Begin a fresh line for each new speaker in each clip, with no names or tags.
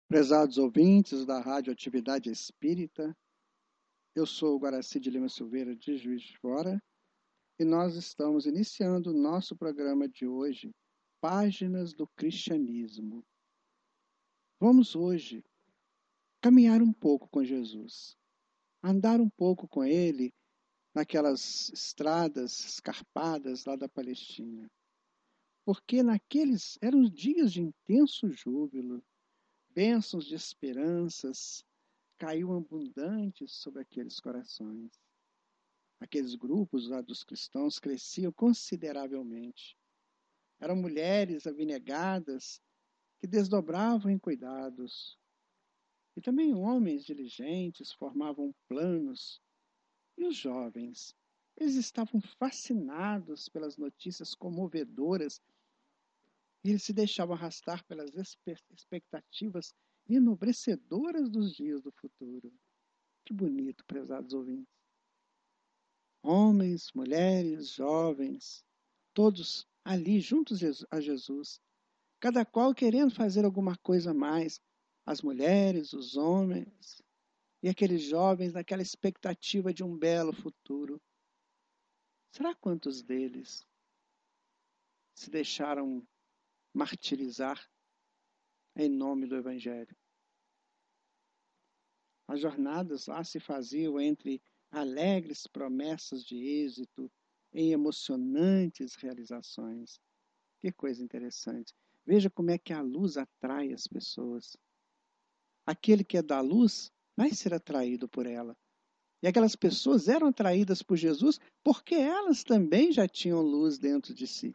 Prezados ouvintes da Rádio Atividade Espírita, eu sou o Guaraci de Lima Silveira, de Juiz de Fora, e nós estamos iniciando o nosso programa de hoje, Páginas do Cristianismo. Vamos hoje caminhar um pouco com Jesus, andar um pouco com Ele naquelas estradas escarpadas lá da Palestina, porque naqueles eram dias de intenso júbilo, bênçãos de esperanças, caiu abundantes sobre aqueles corações. Aqueles grupos lá dos cristãos cresciam consideravelmente. Eram mulheres abnegadas que desdobravam em cuidados. E também homens diligentes formavam planos. E os jovens, eles estavam fascinados pelas notícias comovedoras e eles se deixavam arrastar pelas expectativas enobrecedoras dos dias do futuro. Que bonito, prezados ouvintes. Homens, mulheres, jovens, todos ali juntos a Jesus, cada qual querendo fazer alguma coisa a mais, as mulheres, os homens e aqueles jovens naquela expectativa de um belo futuro. Será quantos deles se deixaram martirizar em nome do Evangelho? As jornadas lá se faziam entre alegres promessas de êxito em emocionantes realizações. Que coisa interessante. Veja como é que a luz atrai as pessoas. Aquele que é da luz vai ser atraído por ela. E aquelas pessoas eram atraídas por Jesus porque elas também já tinham luz dentro de si.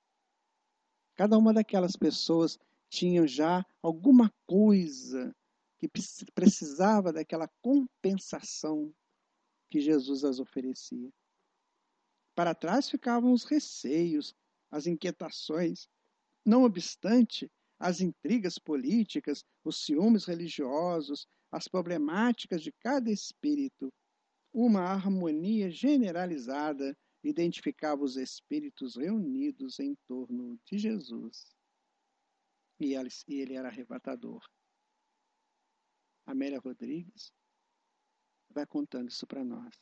Cada uma daquelas pessoas tinha já alguma coisa que precisava daquela compensação que Jesus as oferecia. Para trás ficavam os receios, as inquietações. Não obstante, as intrigas políticas, os ciúmes religiosos, as problemáticas de cada espírito, uma harmonia generalizada identificava os espíritos reunidos em torno de Jesus. E ele era arrebatador. Amélia Rodrigues vai contando isso para nós.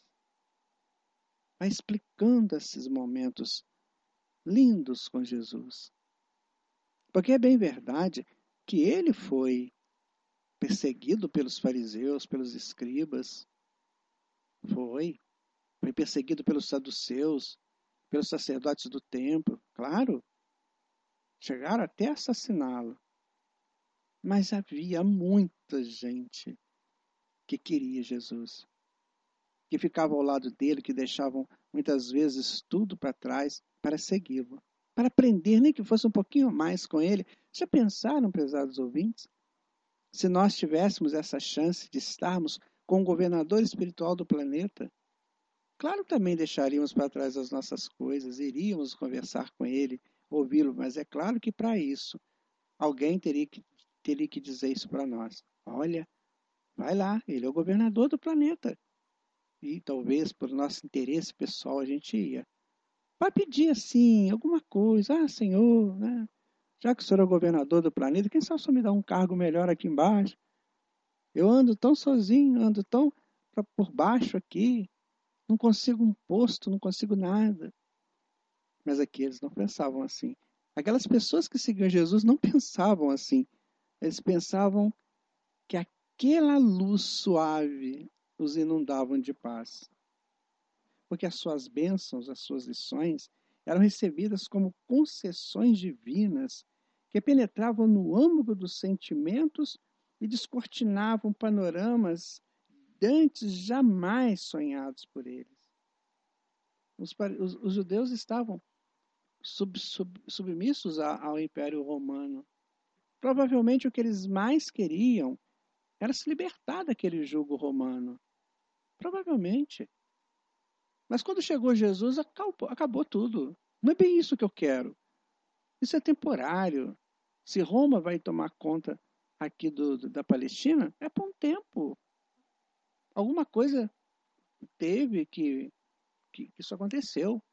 Vai explicando esses momentos lindos com Jesus. Porque é bem verdade que ele foi perseguido pelos fariseus, pelos escribas, foi perseguido pelos saduceus, pelos sacerdotes do templo, claro, chegaram até a assassiná-lo. Mas havia muita gente que queria Jesus, que ficava ao lado dele, que deixavam muitas vezes tudo para trás para segui-lo, para aprender, nem que fosse um pouquinho mais com ele. Já pensaram, prezados ouvintes, se nós tivéssemos essa chance de estarmos com o governador espiritual do planeta? Claro que também deixaríamos para trás as nossas coisas, iríamos conversar com ele, ouvi-lo, mas é claro que para isso alguém teria que dizer isso para nós. Olha, vai lá, ele é o governador do planeta. E talvez por nosso interesse pessoal a gente ia. Vai pedir assim, alguma coisa. Ah, senhor, né? Já que o senhor é o governador do planeta, quem sabe o senhor me dá um cargo melhor aqui embaixo? Eu ando tão sozinho, ando tão por baixo aqui, não consigo um posto, não consigo nada. Mas aqui eles não pensavam assim. Aquelas pessoas que seguiam Jesus não pensavam assim. Eles pensavam que aquela luz suave os inundavam de paz. Porque as suas bênçãos, as suas lições, eram recebidas como concessões divinas que penetravam no âmago dos sentimentos e descortinavam panoramas antes jamais sonhados por eles. Os judeus estavam submissos ao Império Romano. Provavelmente o que eles mais queriam era se libertar daquele jugo romano. Provavelmente. Mas quando chegou Jesus, acabou tudo. Não é bem isso que eu quero. Isso é temporário. Se Roma vai tomar conta aqui da Palestina, é por um tempo. Alguma coisa teve que isso aconteceu.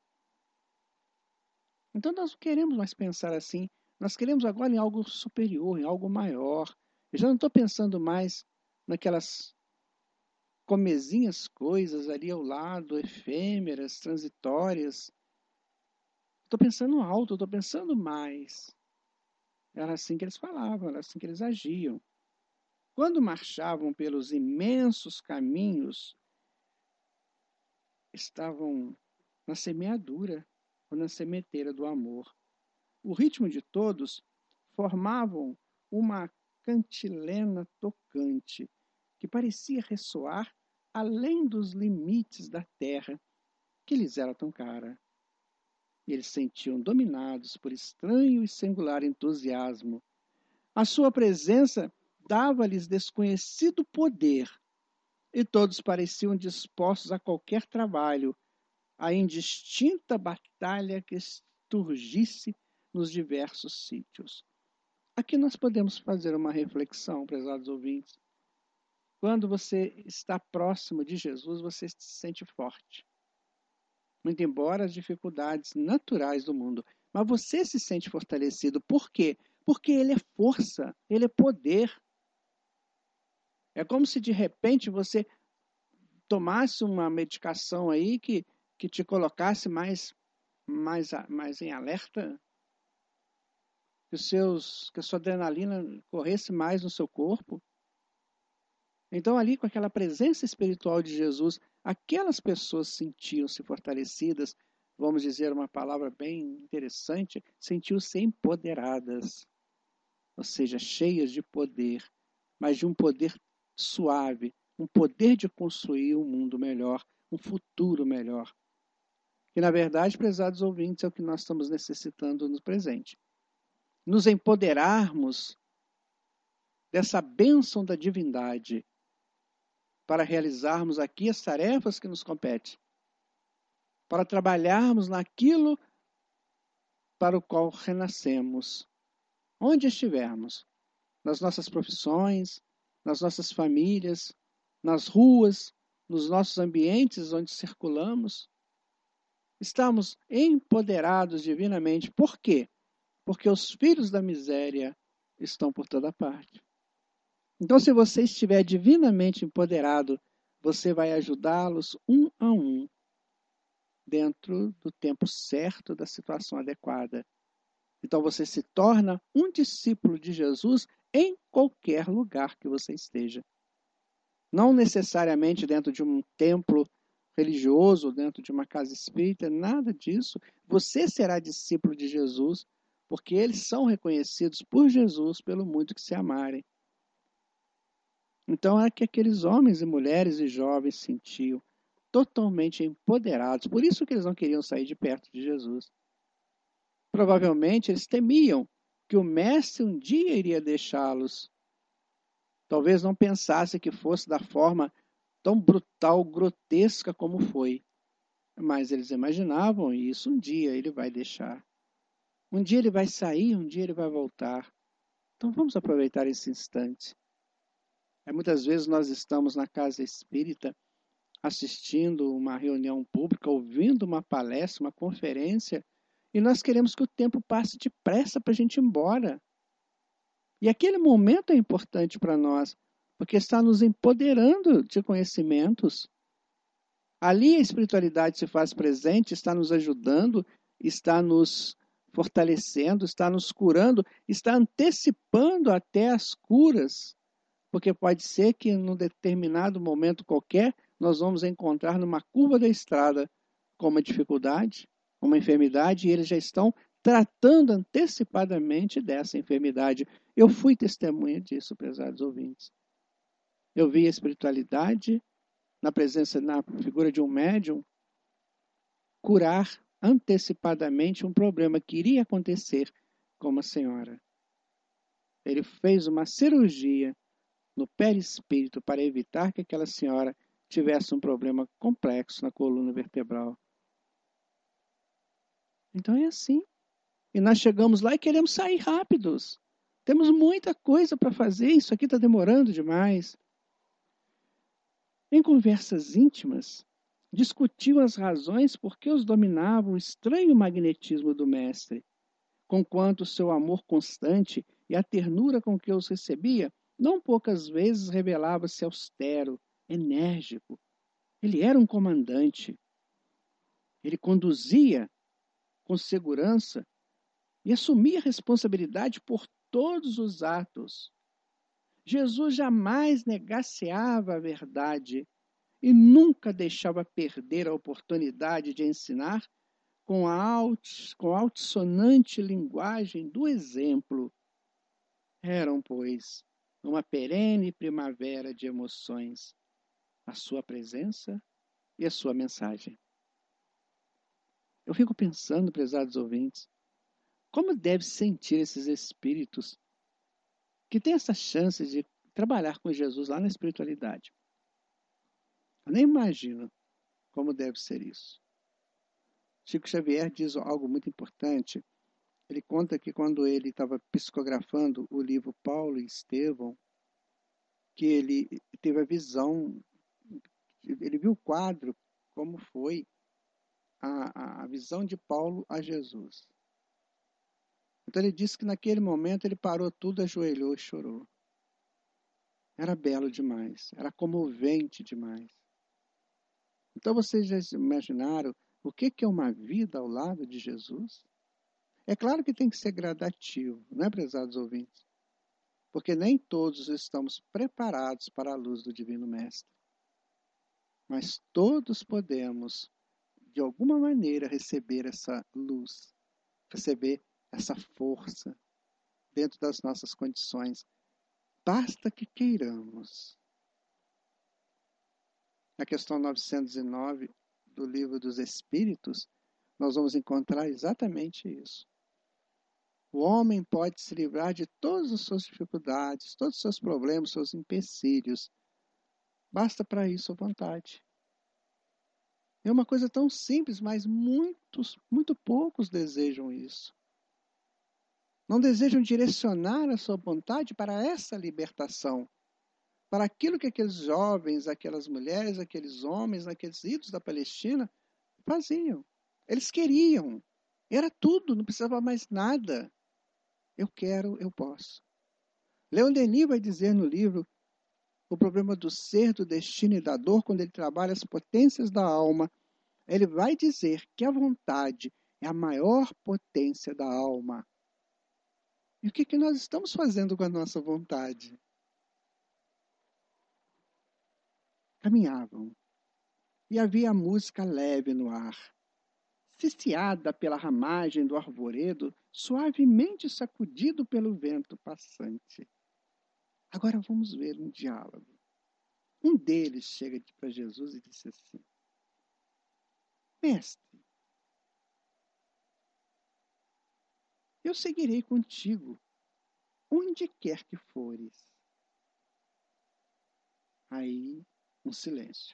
Então nós não queremos mais pensar assim. Nós queremos agora em algo superior, em algo maior, Eu já não estou pensando mais naquelas comezinhas coisas ali ao lado, efêmeras, transitórias. Estou pensando alto, estou pensando mais. Era assim que eles falavam, era assim que eles agiam. Quando marchavam pelos imensos caminhos, estavam na semeadura ou na sementeira do amor. O ritmo de todos formavam uma cantilena tocante que parecia ressoar além dos limites da terra que lhes era tão cara. Eles se sentiam dominados por estranho e singular entusiasmo. A sua presença dava-lhes desconhecido poder, e todos pareciam dispostos a qualquer trabalho, a indistinta batalha que surgisse nos diversos sítios. Aqui nós podemos fazer uma reflexão, prezados ouvintes. Quando você está próximo de Jesus, você se sente forte. Muito embora as dificuldades naturais do mundo. Mas você se sente fortalecido. Por quê? Porque Ele é força, Ele é poder. É como se de repente você tomasse uma medicação aí que te colocasse mais em alerta, que a sua adrenalina corresse mais no seu corpo. Então, ali, com aquela presença espiritual de Jesus, aquelas pessoas sentiam-se fortalecidas, vamos dizer uma palavra bem interessante, sentiam-se empoderadas, ou seja, cheias de poder, mas de um poder suave, um poder de construir um mundo melhor, um futuro melhor. Que, na verdade, prezados ouvintes, é o que nós estamos necessitando no presente. Nos empoderarmos dessa bênção da divindade, para realizarmos aqui as tarefas que nos competem, para trabalharmos naquilo para o qual renascemos, onde estivermos, nas nossas profissões, nas nossas famílias, nas ruas, nos nossos ambientes onde circulamos. Estamos empoderados divinamente. Por quê? Porque os filhos da miséria estão por toda parte. Então, se você estiver divinamente empoderado, você vai ajudá-los um a um, dentro do tempo certo, da situação adequada. Então, você se torna um discípulo de Jesus em qualquer lugar que você esteja. Não necessariamente dentro de um templo religioso, dentro de uma casa espírita, nada disso. Você será discípulo de Jesus, porque eles são reconhecidos por Jesus pelo muito que se amarem. Então, é que aqueles homens e mulheres e jovens sentiam totalmente empoderados. Por isso que eles não queriam sair de perto de Jesus. Provavelmente eles temiam que o mestre um dia iria deixá-los. Talvez não pensasse que fosse da forma tão brutal, grotesca como foi. Mas eles imaginavam isso, um dia ele vai deixar. Um dia ele vai sair, um dia ele vai voltar. Então vamos aproveitar esse instante. Muitas vezes nós estamos na casa espírita assistindo uma reunião pública, ouvindo uma palestra, uma conferência, e nós queremos que o tempo passe depressa para a gente ir embora. E aquele momento é importante para nós, porque está nos empoderando de conhecimentos. Ali a espiritualidade se faz presente, está nos ajudando, está nos fortalecendo, está nos curando, está antecipando até as curas. Porque pode ser que num determinado momento qualquer, nós vamos encontrar numa curva da estrada com uma dificuldade, uma enfermidade, e eles já estão tratando antecipadamente dessa enfermidade. Eu fui testemunha disso, prezados ouvintes. Eu vi a espiritualidade, na figura de um médium, curar antecipadamente um problema que iria acontecer com uma senhora. Ele fez uma cirurgia no perispírito para evitar que aquela senhora tivesse um problema complexo na coluna vertebral. Então é assim. E nós chegamos lá e queremos sair rápidos. Temos muita coisa para fazer, isso aqui está demorando demais. Em conversas íntimas, discutiam as razões por que os dominava o estranho magnetismo do mestre, conquanto o seu amor constante e a ternura com que os recebia Não poucas vezes revelava-se austero, enérgico. Ele era um comandante. Ele conduzia com segurança e assumia responsabilidade por todos os atos. Jesus jamais negaceava a verdade e nunca deixava perder a oportunidade de ensinar com a altissonante linguagem do exemplo. Eram, pois, uma perene primavera de emoções, a sua presença e a sua mensagem. Eu fico pensando, prezados ouvintes, como deve sentir esses espíritos que têm essa chance de trabalhar com Jesus lá na espiritualidade. Eu nem imagino como deve ser isso. Chico Xavier diz algo muito importante. Ele conta que quando ele estava psicografando o livro Paulo e Estevão, que ele teve a visão, ele viu o quadro, como foi a visão de Paulo a Jesus. Então ele disse que naquele momento ele parou tudo, ajoelhou e chorou. Era belo demais, era comovente demais. Então vocês já imaginaram o que é uma vida ao lado de Jesus? É claro que tem que ser gradativo, não é, prezados ouvintes? Porque nem todos estamos preparados para a luz do Divino Mestre. Mas todos podemos, de alguma maneira, receber essa luz, receber essa força dentro das nossas condições. Basta que queiramos. Na questão 909 do Livro dos Espíritos, nós vamos encontrar exatamente isso. O homem pode se livrar de todas as suas dificuldades, todos os seus problemas, seus empecilhos. Basta para isso a vontade. É uma coisa tão simples, mas muito poucos desejam isso. Não desejam direcionar a sua vontade para essa libertação, para aquilo que aqueles jovens, aquelas mulheres, aqueles homens, aqueles ídolos da Palestina faziam. Eles queriam. Era tudo, não precisava mais nada. Eu quero, eu posso. Leon Denis vai dizer no livro O Problema do Ser, do Destino e da Dor, quando ele trabalha as potências da alma, ele vai dizer que a vontade é a maior potência da alma. E o que nós estamos fazendo com a nossa vontade? Caminhavam. E havia a música leve no ar, ciciada pela ramagem do arvoredo, suavemente sacudido pelo vento passante. Agora vamos ver um diálogo. Um deles chega para Jesus e disse assim: Mestre, eu seguirei contigo, onde quer que fores. Aí, um silêncio.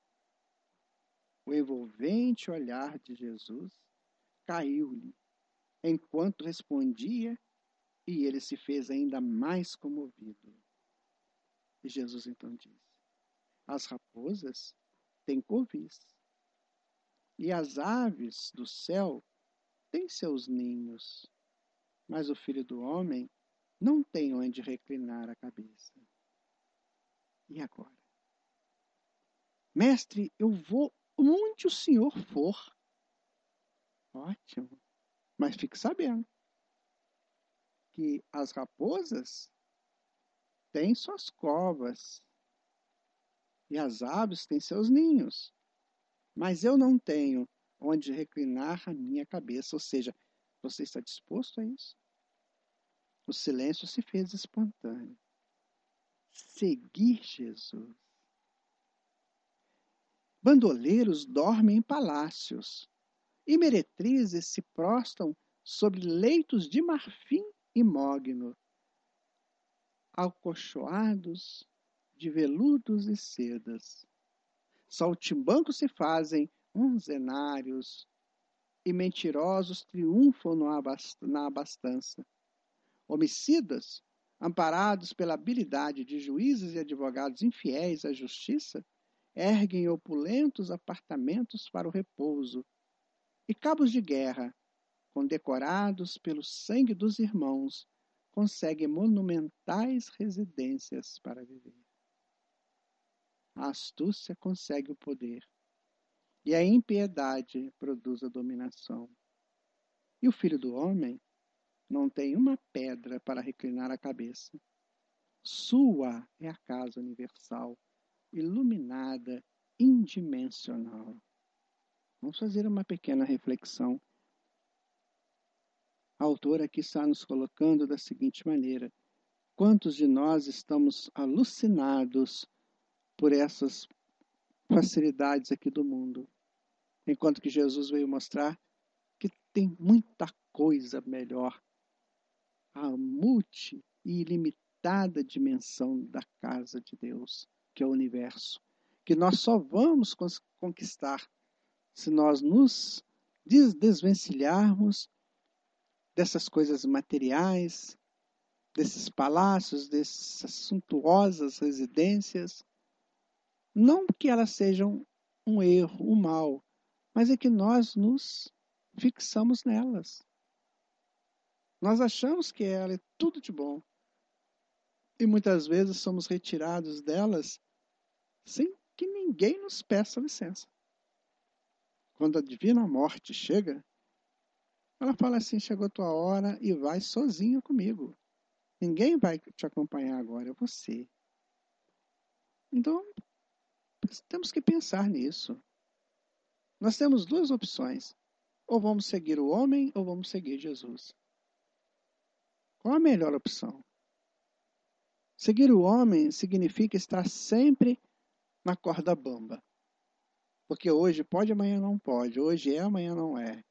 O envolvente olhar de Jesus caiu-lhe, enquanto respondia, e ele se fez ainda mais comovido. E Jesus então disse: As raposas têm covis, e as aves do céu têm seus ninhos, mas o Filho do Homem não tem onde reclinar a cabeça. E agora? Mestre, eu vou onde o senhor for. Ótimo. Mas fique sabendo que as raposas têm suas covas e as aves têm seus ninhos, mas eu não tenho onde reclinar a minha cabeça. Ou seja, você está disposto a isso? O silêncio se fez espontâneo. Seguir Jesus. Bandoleiros dormem em palácios e meretrizes se prostam sobre leitos de marfim e mogno, alcochoados de veludos e sedas. Saltimbancos se fazem unzenários e mentirosos triunfam na abastança. Homicidas, amparados pela habilidade de juízes e advogados infiéis à justiça, erguem opulentos apartamentos para o repouso, e cabos de guerra, condecorados pelo sangue dos irmãos, consegue monumentais residências para viver. A astúcia consegue o poder. E a impiedade produz a dominação. E o Filho do Homem não tem uma pedra para reclinar a cabeça. Sua é a casa universal, iluminada, indimensional. Vamos fazer uma pequena reflexão. A autora aqui está nos colocando da seguinte maneira: quantos de nós estamos alucinados por essas facilidades aqui do mundo, enquanto que Jesus veio mostrar que tem muita coisa melhor, a multi e ilimitada dimensão da casa de Deus, que é o universo, que nós só vamos conquistar se nós nos desvencilharmos dessas coisas materiais, desses palácios, dessas suntuosas residências. Não que elas sejam um erro, um mal, mas é que nós nos fixamos nelas. Nós achamos que ela é tudo de bom. E muitas vezes somos retirados delas sem que ninguém nos peça licença. Quando a divina morte chega, ela fala assim: chegou a tua hora e vai sozinho comigo. Ninguém vai te acompanhar agora, é você. Então, temos que pensar nisso. Nós temos duas opções. Ou vamos seguir o homem, ou vamos seguir Jesus. Qual a melhor opção? Seguir o homem significa estar sempre na corda bamba. Porque hoje pode, amanhã não pode. Hoje é, amanhã não é.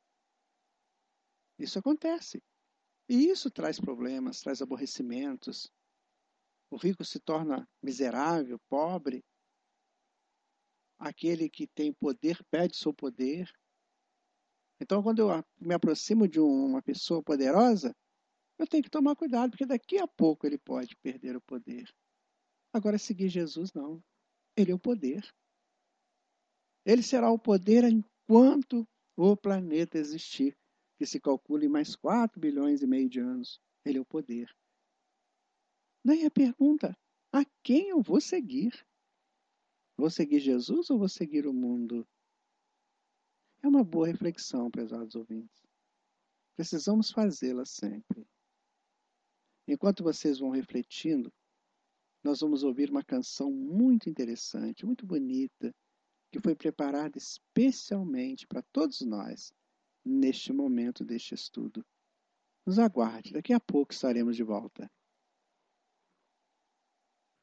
Isso acontece. E isso traz problemas, traz aborrecimentos. O rico se torna miserável, pobre. Aquele que tem poder perde seu poder. Então, quando eu me aproximo de uma pessoa poderosa, eu tenho que tomar cuidado, porque daqui a pouco ele pode perder o poder. Agora, seguir Jesus, não. Ele é o poder. Ele será o poder enquanto o planeta existir, que se calcula em mais 4 bilhões e meio de anos. Ele é o poder. Daí a pergunta: a quem eu vou seguir? Vou seguir Jesus ou vou seguir o mundo? É uma boa reflexão, prezados ouvintes. Precisamos fazê-la sempre. Enquanto vocês vão refletindo, nós vamos ouvir uma canção muito interessante, muito bonita, que foi preparada especialmente para todos nós neste momento deste estudo. Nos aguarde, daqui a pouco estaremos de volta.